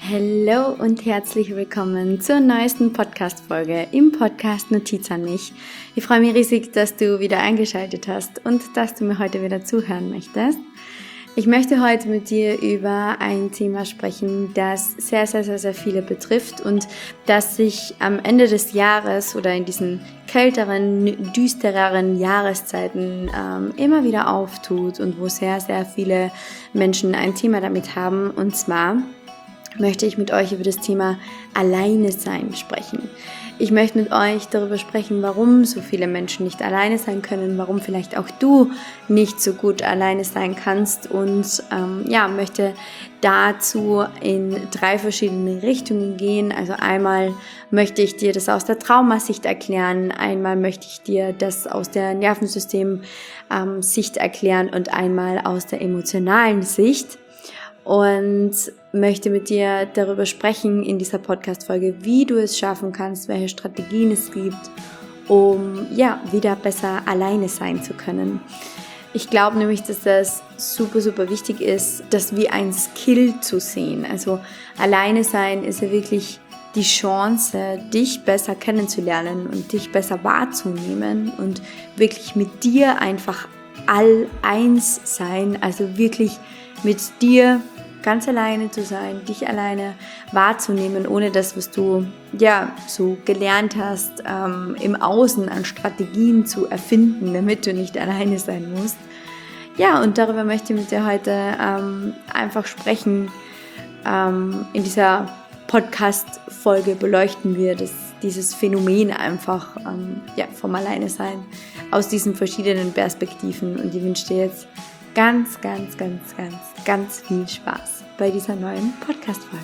Hallo und herzlich willkommen zur neuesten Podcast-Folge im Podcast Notiz an mich. Ich freue mich riesig, dass du wieder eingeschaltet hast und dass du mir heute wieder zuhören möchtest. Ich möchte heute mit dir über ein Thema sprechen, das sehr viele betrifft und das sich am Ende des Jahres oder in diesen kälteren, düstereren Jahreszeiten immer wieder auftut und wo sehr viele Menschen ein Thema damit haben, und zwar möchte ich mit euch über das Thema Alleine sein sprechen. Ich möchte mit euch darüber sprechen, warum so viele Menschen nicht alleine sein können, warum vielleicht auch du nicht so gut alleine sein kannst und möchte dazu in 3 verschiedene Richtungen gehen. Also einmal möchte ich dir das aus der Traumasicht erklären, einmal möchte ich dir das aus der Nervensystem-Sicht erklären und einmal aus der emotionalen Sicht. Und möchte mit dir darüber sprechen in dieser Podcast-Folge, wie du es schaffen kannst, welche Strategien es gibt, um wieder besser alleine sein zu können. Ich glaube nämlich, dass das super wichtig ist, das wie ein Skill zu sehen. Also alleine sein ist ja wirklich die Chance, dich besser kennenzulernen und dich besser wahrzunehmen und wirklich mit dir einfach all eins sein, also wirklich mit dir ganz alleine zu sein, dich alleine wahrzunehmen, ohne das, was du so gelernt hast, im Außen an Strategien zu erfinden, damit du nicht alleine sein musst. Ja, und darüber möchte ich mit dir heute einfach sprechen. In dieser Podcast-Folge beleuchten wir dieses Phänomen einfach vom Alleine-Sein aus diesen verschiedenen Perspektiven, und ich wünsche dir jetzt ganz viel Spaß bei dieser neuen Podcast-Folge.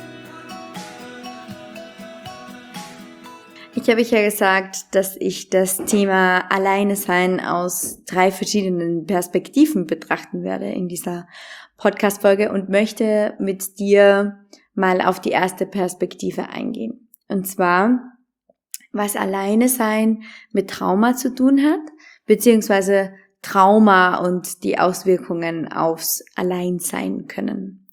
Ich habe ja gesagt, dass ich das Thema Alleine sein aus 3 verschiedenen Perspektiven betrachten werde in dieser Podcast-Folge und möchte mit dir mal auf die erste Perspektive eingehen. Und zwar, was Alleine sein mit Trauma zu tun hat, beziehungsweise Trauma und die Auswirkungen aufs Alleinsein können.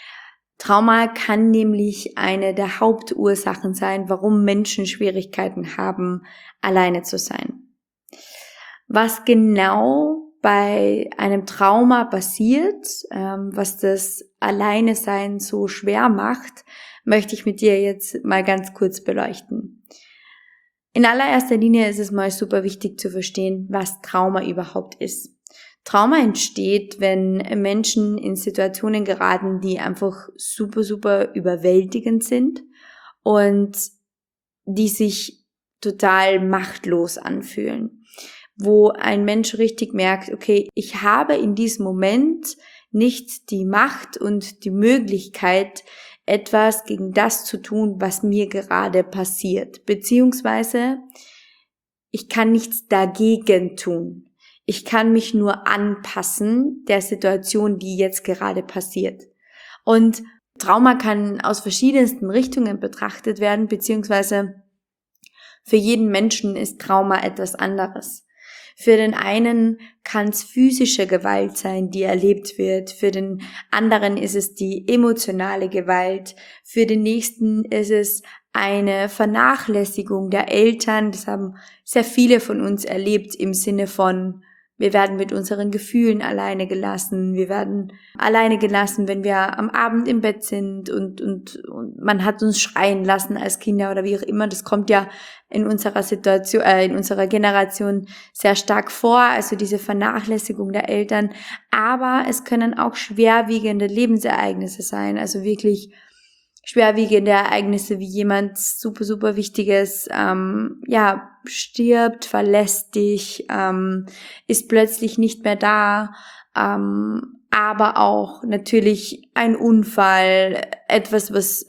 Trauma kann nämlich eine der Hauptursachen sein, warum Menschen Schwierigkeiten haben, alleine zu sein. Was genau bei einem Trauma passiert, was das Alleinesein so schwer macht, möchte ich mit dir jetzt mal ganz kurz beleuchten. In allererster Linie ist es mal super wichtig zu verstehen, was Trauma überhaupt ist. Trauma entsteht, wenn Menschen in Situationen geraten, die einfach super überwältigend sind und die sich total machtlos anfühlen. Wo ein Mensch richtig merkt, okay, ich habe in diesem Moment nicht die Macht und die Möglichkeit, etwas gegen das zu tun, was mir gerade passiert. Beziehungsweise, ich kann nichts dagegen tun. Ich kann mich nur anpassen der Situation, die jetzt gerade passiert. Und Trauma kann aus verschiedensten Richtungen betrachtet werden, beziehungsweise für jeden Menschen ist Trauma etwas anderes. Für den einen kann es physische Gewalt sein, die erlebt wird. Für den anderen ist es die emotionale Gewalt. Für den nächsten ist es eine Vernachlässigung der Eltern. Das haben sehr viele von uns erlebt im Sinne von, wir werden mit unseren Gefühlen alleine gelassen. Wir werden alleine gelassen, wenn wir am Abend im Bett sind und man hat uns schreien lassen als Kinder oder wie auch immer. Das kommt ja in unserer Situation, in unserer Generation sehr stark vor. Also diese Vernachlässigung der Eltern. Aber es können auch schwerwiegende Lebensereignisse sein. Also wirklich schwerwiegende Ereignisse, wie jemand super Wichtiges, stirbt, verlässt dich, ist plötzlich nicht mehr da, aber auch natürlich ein Unfall, etwas, was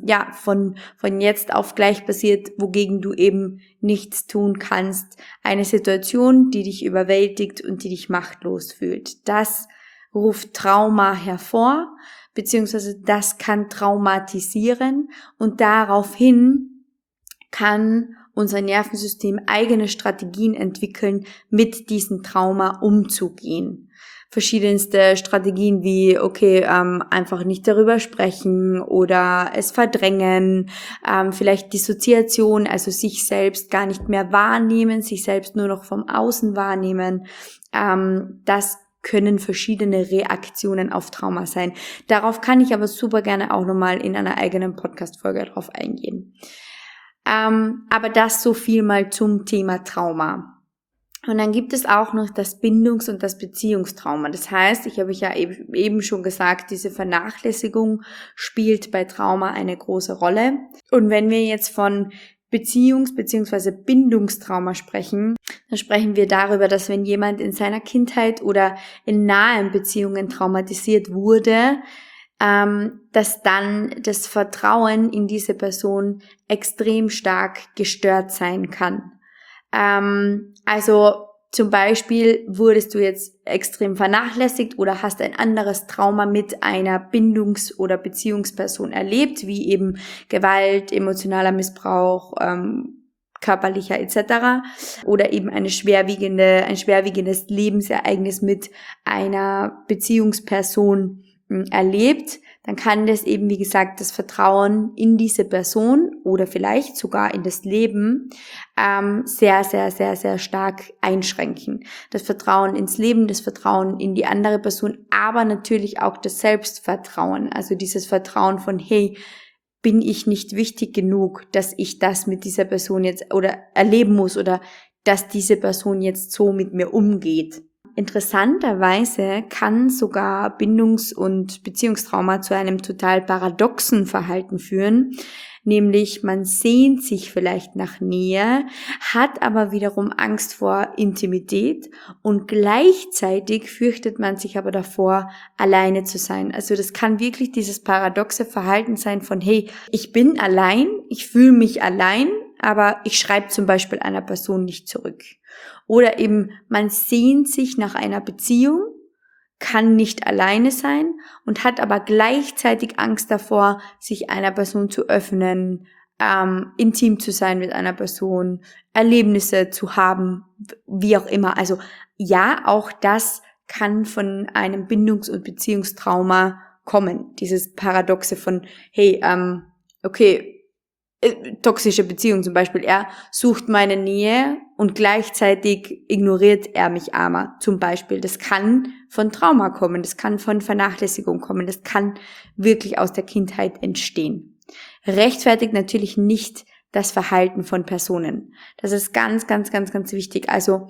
von jetzt auf gleich passiert, wogegen du eben nichts tun kannst, eine Situation, die dich überwältigt und die dich machtlos fühlt. Das ruft Trauma hervor, beziehungsweise das kann traumatisieren, und daraufhin kann unser Nervensystem eigene Strategien entwickeln, mit diesem Trauma umzugehen. verschiedenste Strategien wie, einfach nicht darüber sprechen oder es verdrängen, vielleicht Dissoziation, also sich selbst gar nicht mehr wahrnehmen, sich selbst nur noch vom Außen wahrnehmen. Das können verschiedene Reaktionen auf Trauma sein. Darauf kann ich aber super gerne auch nochmal in einer eigenen Podcast-Folge drauf eingehen. Aber das so viel mal zum Thema Trauma. Und dann gibt es auch noch das Bindungs- und das Beziehungstrauma. Das heißt, ich habe ja eben schon gesagt, diese Vernachlässigung spielt bei Trauma eine große Rolle. Und wenn wir jetzt von bzw. Bindungstrauma sprechen, dann sprechen wir darüber, dass wenn jemand in seiner Kindheit oder in nahen Beziehungen traumatisiert wurde, dass dann das Vertrauen in diese Person extrem stark gestört sein kann. Also zum Beispiel wurdest du jetzt extrem vernachlässigt oder hast ein anderes Trauma mit einer Bindungs- oder Beziehungsperson erlebt, wie eben Gewalt, emotionaler Missbrauch, körperlicher etc. oder eben ein schwerwiegendes Lebensereignis mit einer Beziehungsperson erlebt, dann kann das eben, wie gesagt, das Vertrauen in diese Person oder vielleicht sogar in das Leben sehr, sehr, sehr, sehr stark einschränken. Das Vertrauen ins Leben, das Vertrauen in die andere Person, aber natürlich auch das Selbstvertrauen, also dieses Vertrauen von, hey, bin ich nicht wichtig genug, dass ich das mit dieser Person jetzt oder erleben muss oder dass diese Person jetzt so mit mir umgeht. Interessanterweise kann sogar Bindungs- und Beziehungstrauma zu einem total paradoxen Verhalten führen, nämlich man sehnt sich vielleicht nach Nähe, hat aber wiederum Angst vor Intimität und gleichzeitig fürchtet man sich aber davor, alleine zu sein. Also das kann wirklich dieses paradoxe Verhalten sein von, hey, ich bin allein, ich fühle mich allein, aber ich schreibe zum Beispiel einer Person nicht zurück. Oder eben, man sehnt sich nach einer Beziehung, kann nicht alleine sein und hat aber gleichzeitig Angst davor, sich einer Person zu öffnen, intim zu sein mit einer Person, Erlebnisse zu haben, wie auch immer. Also ja, auch das kann von einem Bindungs- und Beziehungstrauma kommen. Dieses Paradoxe von, hey, toxische Beziehung zum Beispiel, er sucht meine Nähe und gleichzeitig ignoriert er mich aber zum Beispiel. Das kann von Trauma kommen, das kann von Vernachlässigung kommen, das kann wirklich aus der Kindheit entstehen. Rechtfertigt natürlich nicht das Verhalten von Personen. Das ist ganz, ganz, ganz, ganz wichtig. Also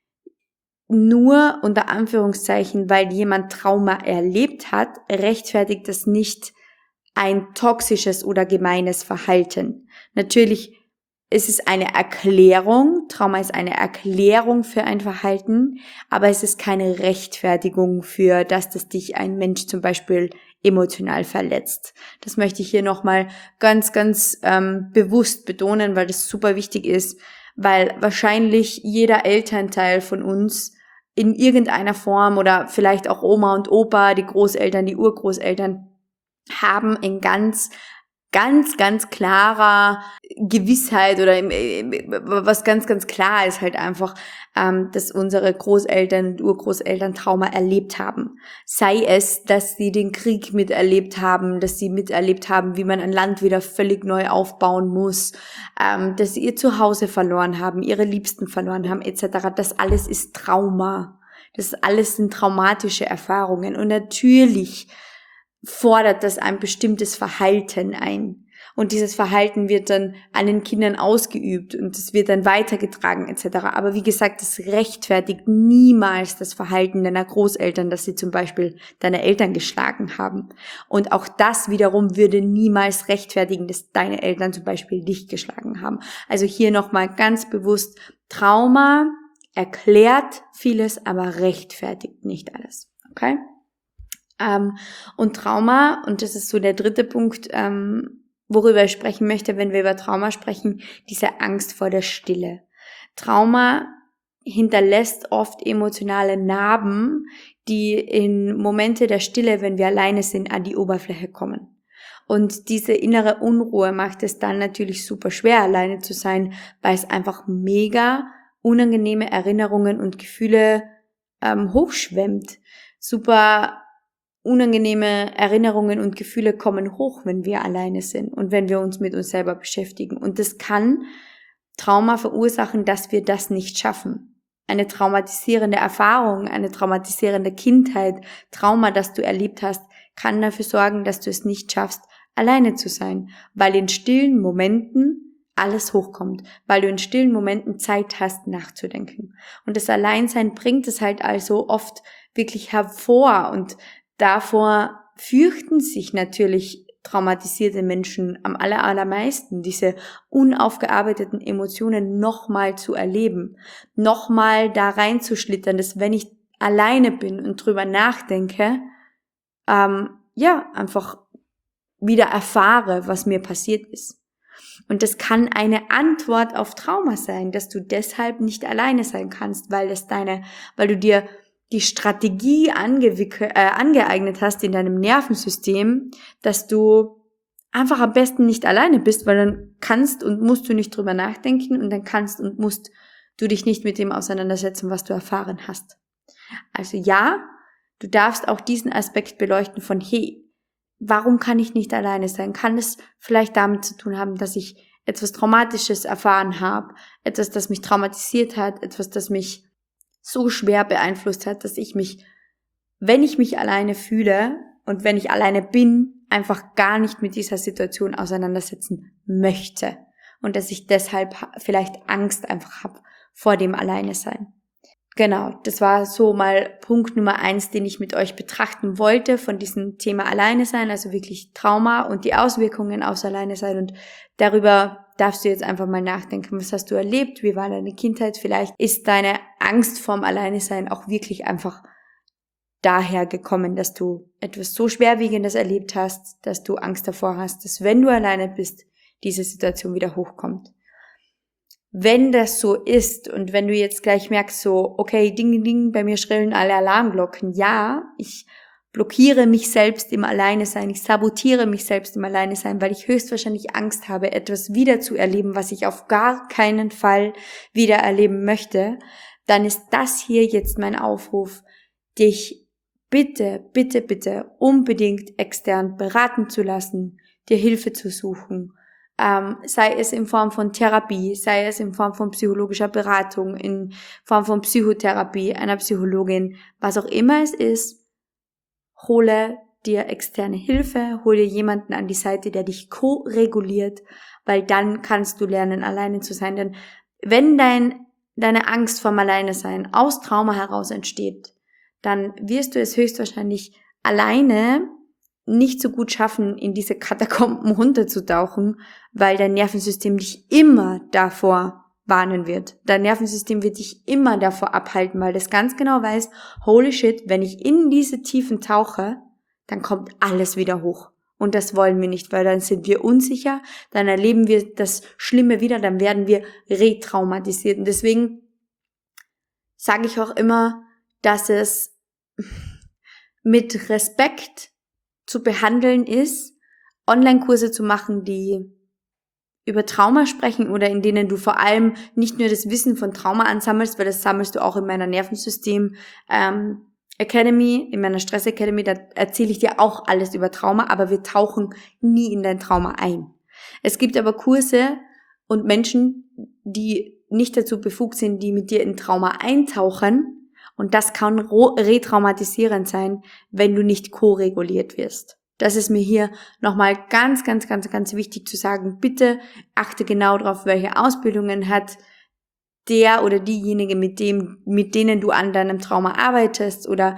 nur unter Anführungszeichen, weil jemand Trauma erlebt hat, rechtfertigt das nicht ein toxisches oder gemeines Verhalten. Natürlich ist es eine Erklärung, Trauma ist eine Erklärung für ein Verhalten, aber es ist keine Rechtfertigung für, dass dich ein Mensch zum Beispiel emotional verletzt. Das möchte ich hier nochmal ganz, ganz bewusst betonen, weil das super wichtig ist, weil wahrscheinlich jeder Elternteil von uns in irgendeiner Form oder vielleicht auch Oma und Opa, die Großeltern, die Urgroßeltern, haben in ganz, ganz, ganz klarer Gewissheit oder was ganz, ganz klar ist halt einfach, dass unsere Großeltern und Urgroßeltern Trauma erlebt haben. Sei es, dass sie den Krieg miterlebt haben, dass sie miterlebt haben, wie man ein Land wieder völlig neu aufbauen muss, dass sie ihr Zuhause verloren haben, ihre Liebsten verloren haben, etc. Das alles ist Trauma. Das alles sind traumatische Erfahrungen. Und natürlich fordert das ein bestimmtes Verhalten ein. Und dieses Verhalten wird dann an den Kindern ausgeübt und es wird dann weitergetragen etc. Aber wie gesagt, das rechtfertigt niemals das Verhalten deiner Großeltern, dass sie zum Beispiel deine Eltern geschlagen haben. Und auch das wiederum würde niemals rechtfertigen, dass deine Eltern zum Beispiel dich geschlagen haben. Also hier nochmal ganz bewusst, Trauma erklärt vieles, aber rechtfertigt nicht alles. Okay? Und Trauma, und das ist so der dritte Punkt, worüber ich sprechen möchte, wenn wir über Trauma sprechen, diese Angst vor der Stille. Trauma hinterlässt oft emotionale Narben, die in Momente der Stille, wenn wir alleine sind, an die Oberfläche kommen. Und diese innere Unruhe macht es dann natürlich super schwer, alleine zu sein, weil es einfach mega unangenehme Erinnerungen und Gefühle hochschwemmt. super unangenehme Erinnerungen und Gefühle kommen hoch, wenn wir alleine sind und wenn wir uns mit uns selber beschäftigen. Und das kann Trauma verursachen, dass wir das nicht schaffen. Eine traumatisierende Erfahrung, eine traumatisierende Kindheit, Trauma, das du erlebt hast, kann dafür sorgen, dass du es nicht schaffst, alleine zu sein, weil in stillen Momenten alles hochkommt, weil du in stillen Momenten Zeit hast, nachzudenken. Und das Alleinsein bringt es halt also oft wirklich hervor, und davor fürchten sich natürlich traumatisierte Menschen am allermeisten, diese unaufgearbeiteten Emotionen nochmal zu erleben, nochmal da reinzuschlittern, dass wenn ich alleine bin und drüber nachdenke, einfach wieder erfahre, was mir passiert ist. Und das kann eine Antwort auf Trauma sein, dass du deshalb nicht alleine sein kannst, weil du dir die Strategie angeeignet hast in deinem Nervensystem, dass du einfach am besten nicht alleine bist, weil dann kannst und musst du nicht drüber nachdenken und dann kannst und musst du dich nicht mit dem auseinandersetzen, was du erfahren hast. Also ja, du darfst auch diesen Aspekt beleuchten von, hey, warum kann ich nicht alleine sein? Kann es vielleicht damit zu tun haben, dass ich etwas Traumatisches erfahren habe, etwas, das mich traumatisiert hat, etwas, das mich so schwer beeinflusst hat, dass ich mich, wenn ich mich alleine fühle und wenn ich alleine bin, einfach gar nicht mit dieser Situation auseinandersetzen möchte und dass ich deshalb vielleicht Angst einfach habe vor dem Alleine-Sein. Genau, das war so mal Punkt Nummer 1, den ich mit euch betrachten wollte von diesem Thema Alleine-Sein, also wirklich Trauma und die Auswirkungen aus Alleine-Sein, und darüber darfst du jetzt einfach mal nachdenken, was hast du erlebt, wie war deine Kindheit, vielleicht ist deine Angst vorm Alleine-Sein auch wirklich einfach daher gekommen, dass du etwas so Schwerwiegendes erlebt hast, dass du Angst davor hast, dass wenn du alleine bist, diese Situation wieder hochkommt. Wenn das so ist und wenn du jetzt gleich merkst so, okay, ding, ding, ding, bei mir schrillen alle Alarmglocken, ja, ich blockiere mich selbst im Alleine-Sein, ich sabotiere mich selbst im Alleine-Sein, weil ich höchstwahrscheinlich Angst habe, etwas wieder zu erleben, was ich auf gar keinen Fall wieder erleben möchte, dann ist das hier jetzt mein Aufruf, dich bitte, bitte, bitte unbedingt extern beraten zu lassen, dir Hilfe zu suchen, sei es in Form von Therapie, sei es in Form von psychologischer Beratung, in Form von Psychotherapie, einer Psychologin, was auch immer es ist. Hole dir externe Hilfe, hole jemanden an die Seite, der dich ko-reguliert, weil dann kannst du lernen, alleine zu sein. Denn wenn deine Angst vorm Alleine-Sein aus Trauma heraus entsteht, dann wirst du es höchstwahrscheinlich alleine nicht so gut schaffen, in diese Katakomben runterzutauchen, weil dein Nervensystem dich immer davor warnen wird. Dein Nervensystem wird dich immer davor abhalten, weil das ganz genau weiß, holy shit, wenn ich in diese Tiefen tauche, dann kommt alles wieder hoch. Und das wollen wir nicht, weil dann sind wir unsicher, dann erleben wir das Schlimme wieder, dann werden wir retraumatisiert. Und deswegen sage ich auch immer, dass es mit Respekt zu behandeln ist, Online-Kurse zu machen, die über Trauma sprechen oder in denen du vor allem nicht nur das Wissen von Trauma ansammelst, weil das sammelst du auch in meiner Nervensystem Academy, in meiner Stress Academy, da erzähle ich dir auch alles über Trauma, aber wir tauchen nie in dein Trauma ein. Es gibt aber Kurse und Menschen, die nicht dazu befugt sind, die mit dir in Trauma eintauchen, und das kann retraumatisierend sein, wenn du nicht ko-reguliert wirst. Das ist mir hier nochmal ganz, ganz, ganz, ganz wichtig zu sagen. Bitte achte genau darauf, welche Ausbildungen hat der oder diejenige, mit denen du an deinem Trauma arbeitest, oder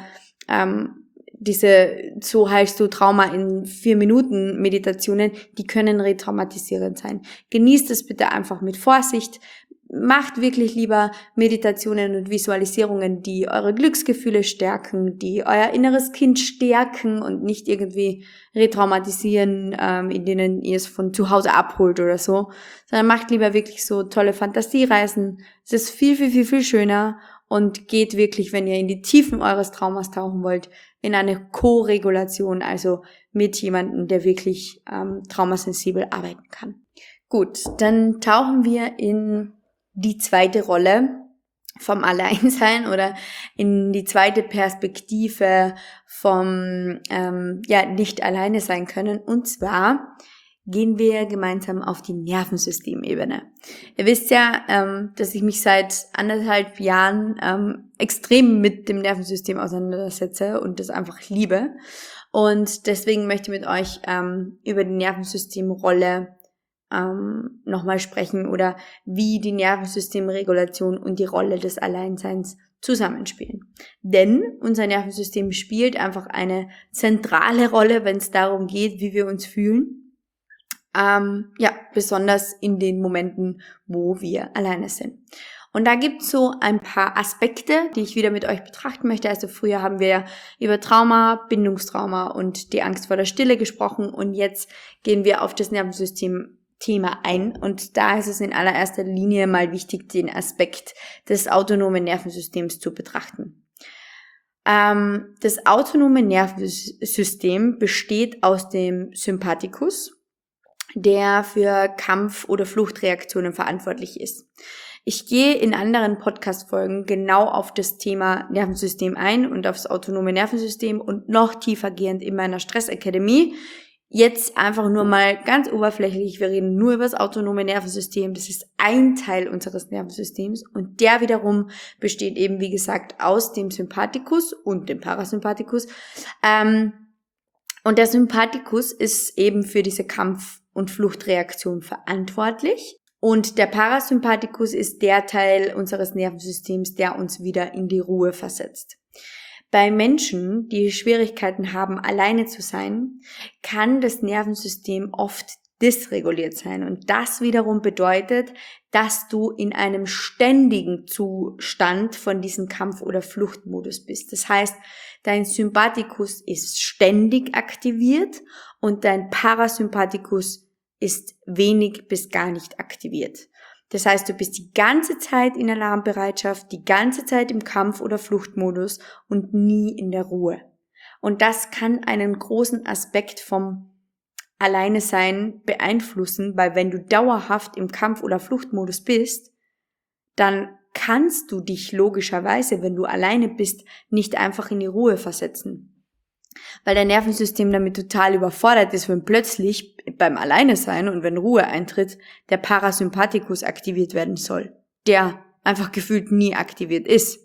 so heilst du Trauma in 4 Minuten Meditationen, die können retraumatisierend sein. Genießt es bitte einfach mit Vorsicht. Macht wirklich lieber Meditationen und Visualisierungen, die eure Glücksgefühle stärken, die euer inneres Kind stärken und nicht irgendwie retraumatisieren, in denen ihr es von zu Hause abholt oder so, sondern macht lieber wirklich so tolle Fantasiereisen. Es ist viel, viel, viel, viel schöner und geht wirklich, wenn ihr in die Tiefen eures Traumas tauchen wollt, in eine Co-Regulation, also mit jemandem, der wirklich traumasensibel arbeiten kann. Gut, dann tauchen wir in die zweite Rolle vom Alleinsein oder in die zweite Perspektive vom nicht alleine sein können. Und zwar gehen wir gemeinsam auf die Nervensystemebene. Ihr wisst ja, dass ich mich seit 1,5 Jahren extrem mit dem Nervensystem auseinandersetze und das einfach liebe. Und deswegen möchte ich mit euch über die Nervensystemrolle nochmal sprechen oder wie die Nervensystemregulation und die Rolle des Alleinseins zusammenspielen. Denn unser Nervensystem spielt einfach eine zentrale Rolle, wenn es darum geht, wie wir uns fühlen. Besonders in den Momenten, wo wir alleine sind. Und da gibt's so ein paar Aspekte, die ich wieder mit euch betrachten möchte. Also früher haben wir über Trauma, Bindungstrauma und die Angst vor der Stille gesprochen und jetzt gehen wir auf das Nervensystem-Thema ein. Und da ist es in allererster Linie mal wichtig, den Aspekt des autonomen Nervensystems zu betrachten. Das autonome Nervensystem besteht aus dem Sympathikus, der für Kampf- oder Fluchtreaktionen verantwortlich ist. Ich gehe in anderen Podcast-Folgen genau auf das Thema Nervensystem ein und aufs autonome Nervensystem und noch tiefergehend in meiner Stress-Akademie. Jetzt einfach nur mal ganz oberflächlich, wir reden nur über das autonome Nervensystem. Das ist ein Teil unseres Nervensystems und der wiederum besteht eben, wie gesagt, aus dem Sympathikus und dem Parasympathikus. Und der Sympathikus ist eben für diese Kampf- und Fluchtreaktion verantwortlich. Und der Parasympathikus ist der Teil unseres Nervensystems, der uns wieder in die Ruhe versetzt. Bei Menschen, die Schwierigkeiten haben, alleine zu sein, kann das Nervensystem oft dysreguliert sein. Und das wiederum bedeutet, dass du in einem ständigen Zustand von diesem Kampf- oder Fluchtmodus bist. Das heißt, dein Sympathikus ist ständig aktiviert und dein Parasympathikus ist wenig bis gar nicht aktiviert. Das heißt, du bist die ganze Zeit in Alarmbereitschaft, die ganze Zeit im Kampf- oder Fluchtmodus und nie in der Ruhe. Und das kann einen großen Aspekt vom Alleine-Sein beeinflussen, weil wenn du dauerhaft im Kampf- oder Fluchtmodus bist, dann kannst du dich logischerweise, wenn du alleine bist, nicht einfach in die Ruhe versetzen. Weil dein Nervensystem damit total überfordert ist, wenn plötzlich beim Alleine-Sein und wenn Ruhe eintritt, der Parasympathikus aktiviert werden soll, der einfach gefühlt nie aktiviert ist.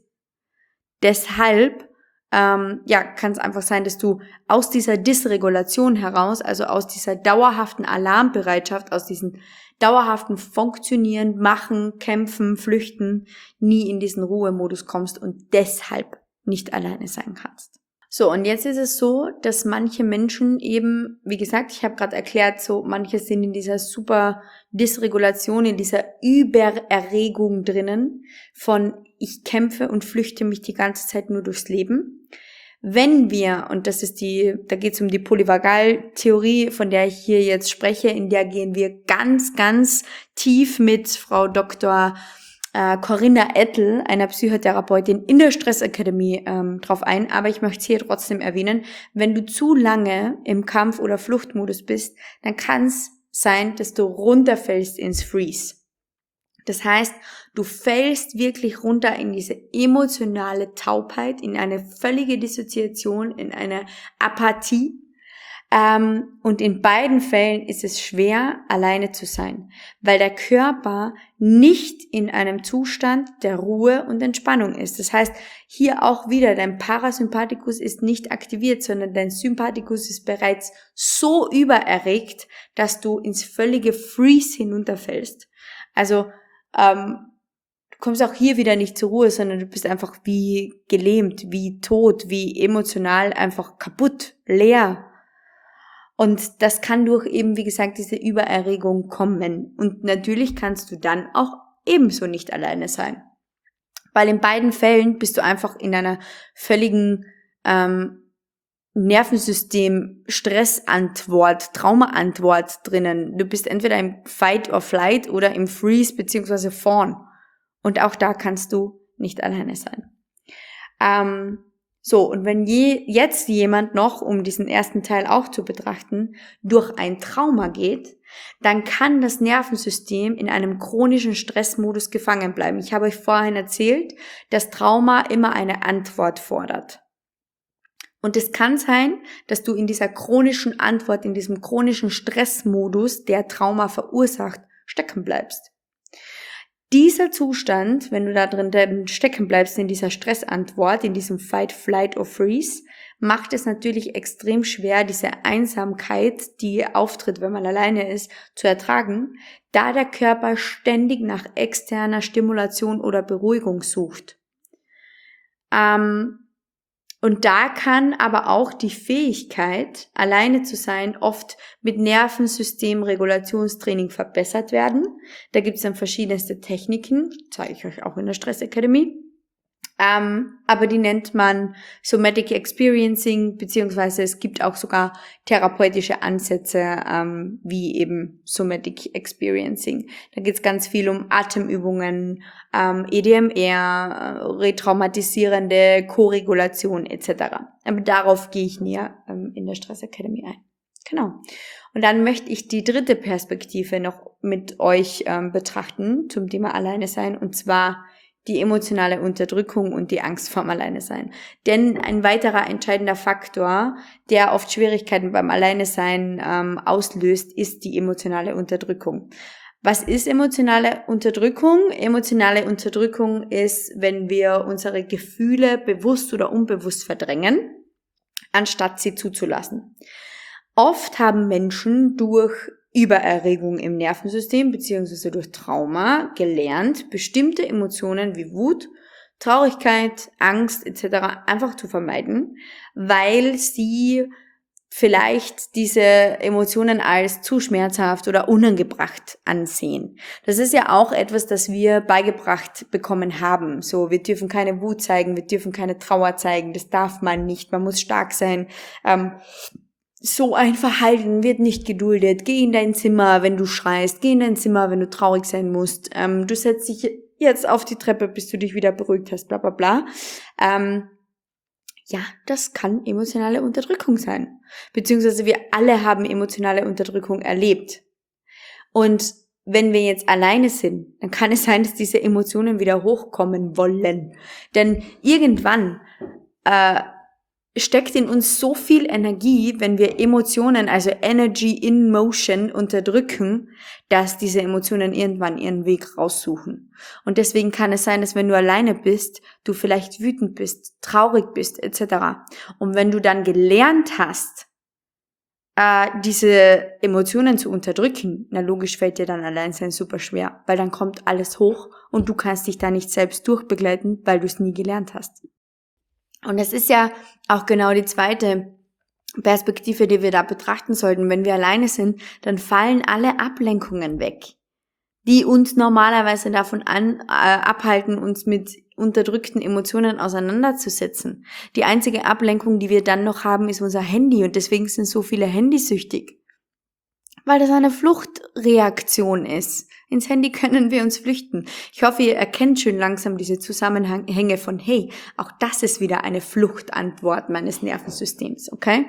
Deshalb kann es einfach sein, dass du aus dieser Dysregulation heraus, also aus dieser dauerhaften Alarmbereitschaft, aus diesem dauerhaften Funktionieren, Machen, Kämpfen, Flüchten, nie in diesen Ruhemodus kommst und deshalb nicht alleine sein kannst. So, und jetzt ist es so, dass manche Menschen eben, wie gesagt, ich habe gerade erklärt, so manche sind in dieser super Dysregulation, in dieser Übererregung drinnen von ich kämpfe und flüchte mich die ganze Zeit nur durchs Leben. Wenn wir, und das ist da geht es um die Polyvagaltheorie, von der ich hier jetzt spreche, in der gehen wir ganz, ganz tief mit Frau Dr. Corinna Ettel, einer Psychotherapeutin in der Stressakademie, drauf ein. Aber ich möchte es hier trotzdem erwähnen, wenn du zu lange im Kampf- oder Fluchtmodus bist, dann kann es sein, dass du runterfällst ins Freeze. Das heißt, du fällst wirklich runter in diese emotionale Taubheit, in eine völlige Dissoziation, in eine Apathie. Und in beiden Fällen ist es schwer, alleine zu sein, weil der Körper nicht in einem Zustand der Ruhe und Entspannung ist. Das heißt, hier auch wieder, dein Parasympathikus ist nicht aktiviert, sondern dein Sympathikus ist bereits so übererregt, dass du ins völlige Freeze hinunterfällst. Also du kommst auch hier wieder nicht zur Ruhe, sondern du bist einfach wie gelähmt, wie tot, wie emotional einfach kaputt, leer. Und das kann durch eben, wie gesagt, diese Übererregung kommen. Und natürlich kannst du dann auch ebenso nicht alleine sein. Weil in beiden Fällen bist du einfach in einer völligen Nervensystem-Stressantwort, Traumaantwort drinnen. Du bist entweder im Fight or Flight oder im Freeze bzw. Fawn. Und auch da kannst du nicht alleine sein. So, und wenn jetzt jemand noch, um diesen ersten Teil auch zu betrachten, durch ein Trauma geht, dann kann das Nervensystem in einem chronischen Stressmodus gefangen bleiben. Ich habe euch vorhin erzählt, dass Trauma immer eine Antwort fordert. Und es kann sein, dass du in dieser chronischen Antwort, in diesem chronischen Stressmodus, der Trauma verursacht, stecken bleibst. Dieser Zustand, wenn du da drin stecken bleibst in dieser Stressantwort, in diesem Fight, Flight or Freeze, macht es natürlich extrem schwer, diese Einsamkeit, die auftritt, wenn man alleine ist, zu ertragen, da der Körper ständig nach externer Stimulation oder Beruhigung sucht. Und da kann aber auch die Fähigkeit, alleine zu sein, oft mit Nervensystemregulationstraining verbessert werden. Da gibt es dann verschiedenste Techniken, zeige ich euch auch in der Stress Academy. Aber die nennt man Somatic Experiencing, beziehungsweise es gibt auch sogar therapeutische Ansätze, wie eben Somatic Experiencing. Da geht es ganz viel um Atemübungen, EDMR, retraumatisierende Koregulation etc. Aber darauf gehe ich näher in der Stress Academy ein. Genau. Und dann möchte ich die dritte Perspektive noch mit euch betrachten zum Thema Alleine sein, und zwar die emotionale Unterdrückung und die Angst vorm Alleinesein. Denn ein weiterer entscheidender Faktor, der oft Schwierigkeiten beim Alleinesein auslöst, ist die emotionale Unterdrückung. Was ist emotionale Unterdrückung? Emotionale Unterdrückung ist, wenn wir unsere Gefühle bewusst oder unbewusst verdrängen, anstatt sie zuzulassen. Oft haben Menschen durch Übererregung im Nervensystem bzw. durch Trauma gelernt, bestimmte Emotionen wie Wut, Traurigkeit, Angst etc. einfach zu vermeiden, weil sie vielleicht diese Emotionen als zu schmerzhaft oder unangebracht ansehen. Das ist ja auch etwas, das wir beigebracht bekommen haben. So, wir dürfen keine Wut zeigen, wir dürfen keine Trauer zeigen, das darf man nicht, man muss stark sein. So ein Verhalten wird nicht geduldet. Geh in dein Zimmer, wenn du schreist. Geh in dein Zimmer, wenn du traurig sein musst. Du setzt dich jetzt auf die Treppe, bis du dich wieder beruhigt hast, bla bla bla. Ja, das kann emotionale Unterdrückung sein. Beziehungsweise wir alle haben emotionale Unterdrückung erlebt. Und wenn wir jetzt alleine sind, dann kann es sein, dass diese Emotionen wieder hochkommen wollen. Denn irgendwann steckt in uns so viel Energie, wenn wir Emotionen, also Energy in Motion, unterdrücken, dass diese Emotionen irgendwann ihren Weg raussuchen. Und deswegen kann es sein, dass wenn du alleine bist, du vielleicht wütend bist, traurig bist, etc. Und wenn du dann gelernt hast, diese Emotionen zu unterdrücken, na logisch fällt dir dann Alleinsein super schwer, weil dann kommt alles hoch und du kannst dich da nicht selbst durchbegleiten, weil du es nie gelernt hast. Und das ist ja auch genau die zweite Perspektive, die wir da betrachten sollten. Wenn wir alleine sind, dann fallen alle Ablenkungen weg, die uns normalerweise davon abhalten, uns mit unterdrückten Emotionen auseinanderzusetzen. Die einzige Ablenkung, die wir dann noch haben, ist unser Handy, und deswegen sind so viele handysüchtig. Weil das eine Fluchtreaktion ist. Ins Handy können wir uns flüchten. Ich hoffe, ihr erkennt schön langsam diese Zusammenhänge von, hey, auch das ist wieder eine Fluchtantwort meines Nervensystems, okay?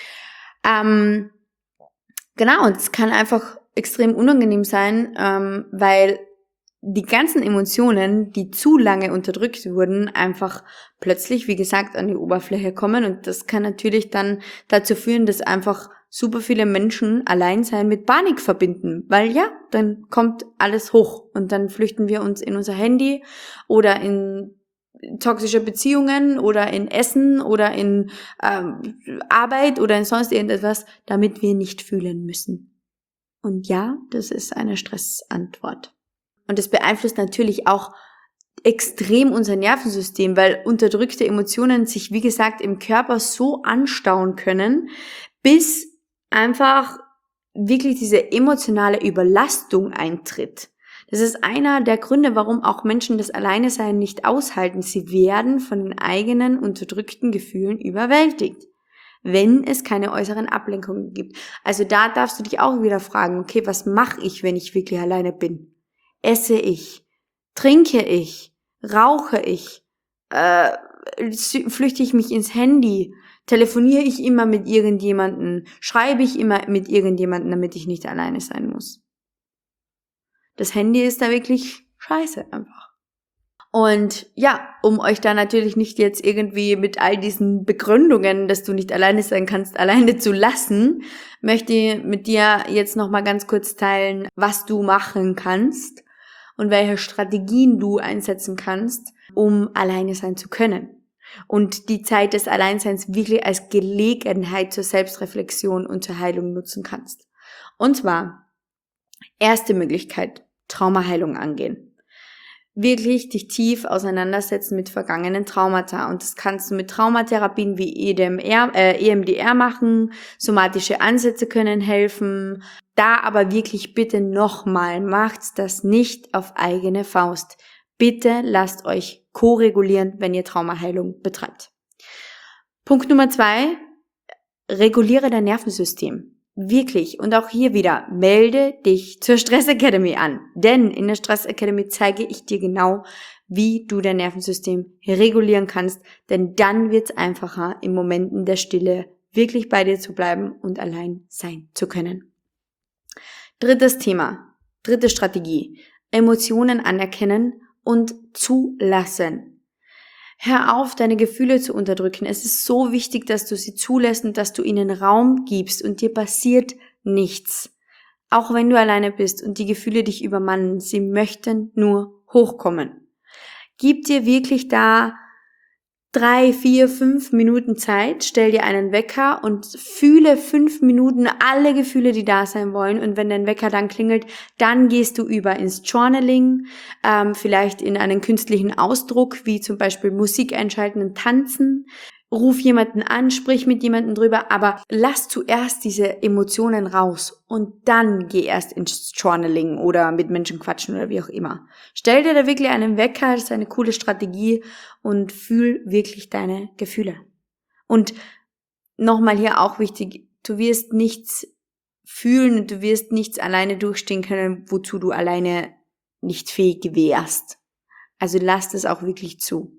Genau, und es kann einfach extrem unangenehm sein, weil die ganzen Emotionen, die zu lange unterdrückt wurden, einfach plötzlich, wie gesagt, an die Oberfläche kommen, und das kann natürlich dann dazu führen, dass einfach super viele Menschen Alleinsein mit Panik verbinden, weil ja, dann kommt alles hoch und dann flüchten wir uns in unser Handy oder in toxische Beziehungen oder in Essen oder in Arbeit oder in sonst irgendetwas, damit wir nicht fühlen müssen. Und ja, das ist eine Stressantwort. Und das beeinflusst natürlich auch extrem unser Nervensystem, weil unterdrückte Emotionen sich, wie gesagt, im Körper so anstauen können, bis einfach wirklich diese emotionale Überlastung eintritt. Das ist einer der Gründe, warum auch Menschen das Alleinesein nicht aushalten. Sie werden von den eigenen unterdrückten Gefühlen überwältigt, wenn es keine äußeren Ablenkungen gibt. Also da darfst du dich auch wieder fragen, okay, was mache ich, wenn ich wirklich alleine bin? Esse ich? Trinke ich? Rauche ich? flüchte ich mich ins Handy? Telefoniere ich immer mit irgendjemandem? Schreibe ich immer mit irgendjemandem, damit ich nicht alleine sein muss? Das Handy ist da wirklich scheiße einfach. Und ja, um euch da natürlich nicht jetzt irgendwie mit all diesen Begründungen, dass du nicht alleine sein kannst, alleine zu lassen, möchte ich mit dir jetzt nochmal ganz kurz teilen, was du machen kannst und welche Strategien du einsetzen kannst, um alleine sein zu können. Und die Zeit des Alleinseins wirklich als Gelegenheit zur Selbstreflexion und zur Heilung nutzen kannst. Und zwar, erste Möglichkeit, Traumaheilung angehen. Wirklich dich tief auseinandersetzen mit vergangenen Traumata. Und das kannst du mit Traumatherapien wie EMDR machen. Somatische Ansätze können helfen. Da aber wirklich bitte nochmal, macht das nicht auf eigene Faust. Bitte lasst euch ko-regulieren, wenn ihr Traumaheilung betreibt. Punkt Nummer 2, reguliere dein Nervensystem. Wirklich, und auch hier wieder, melde dich zur Stress Academy an. Denn in der Stress Academy zeige ich dir genau, wie du dein Nervensystem regulieren kannst. Denn dann wird es einfacher, in Momenten der Stille wirklich bei dir zu bleiben und allein sein zu können. Drittes Thema, dritte Strategie, Emotionen anerkennen und zulassen. Hör auf, deine Gefühle zu unterdrücken. Es ist so wichtig, dass du sie zulässt und dass du ihnen Raum gibst und dir passiert nichts. Auch wenn du alleine bist und die Gefühle dich übermannen, sie möchten nur hochkommen. Gib dir wirklich da 3, 4, 5 Minuten Zeit, stell dir einen Wecker und fühle 5 Minuten alle Gefühle, die da sein wollen. Und wenn dein Wecker dann klingelt, dann gehst du über ins Journaling, vielleicht in einen künstlichen Ausdruck, wie zum Beispiel Musik einschalten und tanzen. Ruf jemanden an, sprich mit jemandem drüber, aber lass zuerst diese Emotionen raus und dann geh erst ins Journaling oder mit Menschen quatschen oder wie auch immer. Stell dir da wirklich einen Wecker, das ist eine coole Strategie und fühl wirklich deine Gefühle. Und nochmal hier auch wichtig, du wirst nichts fühlen und du wirst nichts alleine durchstehen können, wozu du alleine nicht fähig wärst. Also lass das auch wirklich zu.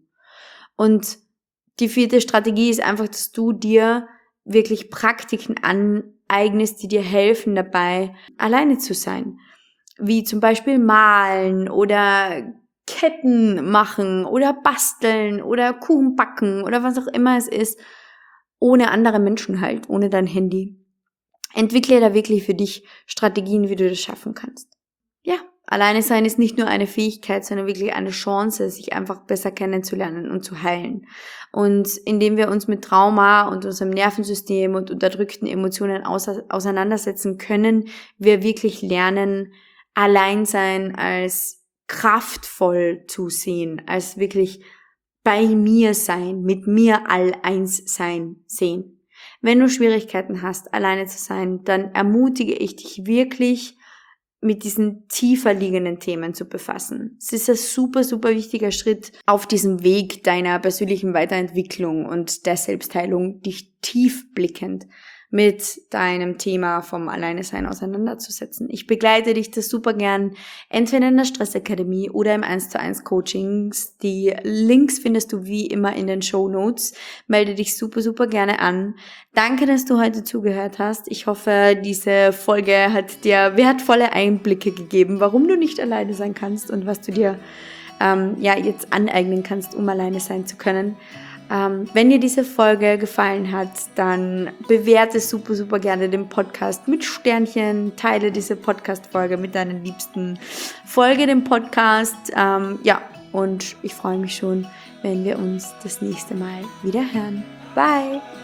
Und die 4. Strategie ist einfach, dass du dir wirklich Praktiken aneignest, die dir helfen dabei, alleine zu sein. Wie zum Beispiel malen oder Ketten machen oder basteln oder Kuchen backen oder was auch immer es ist, ohne andere Menschen halt, ohne dein Handy. Entwickle da wirklich für dich Strategien, wie du das schaffen kannst. Ja, alleine sein ist nicht nur eine Fähigkeit, sondern wirklich eine Chance, sich einfach besser kennenzulernen und zu heilen. Und indem wir uns mit Trauma und unserem Nervensystem und unterdrückten Emotionen auseinandersetzen, können wir wirklich lernen, Alleinsein als kraftvoll zu sehen, als wirklich bei mir sein, mit mir all eins sein sehen. Wenn du Schwierigkeiten hast, alleine zu sein, dann ermutige ich dich wirklich, mit diesen tiefer liegenden Themen zu befassen. Es ist ein super, super wichtiger Schritt auf diesem Weg deiner persönlichen Weiterentwicklung und der Selbstheilung, dich tiefblickend mit deinem Thema vom Alleinesein auseinanderzusetzen. Ich begleite dich das super gern, entweder in der Stressakademie oder im 1:1 Coachings. Die Links findest du wie immer in den Shownotes. Melde dich super, super gerne an. Danke, dass du heute zugehört hast. Ich hoffe, diese Folge hat dir wertvolle Einblicke gegeben, warum du nicht alleine sein kannst und was du dir jetzt aneignen kannst, um alleine sein zu können. Wenn dir diese Folge gefallen hat, dann bewerte super, super gerne den Podcast mit Sternchen, teile diese Podcast-Folge mit deinen Liebsten, folge dem Podcast, und ich freue mich schon, wenn wir uns das nächste Mal wieder hören. Bye!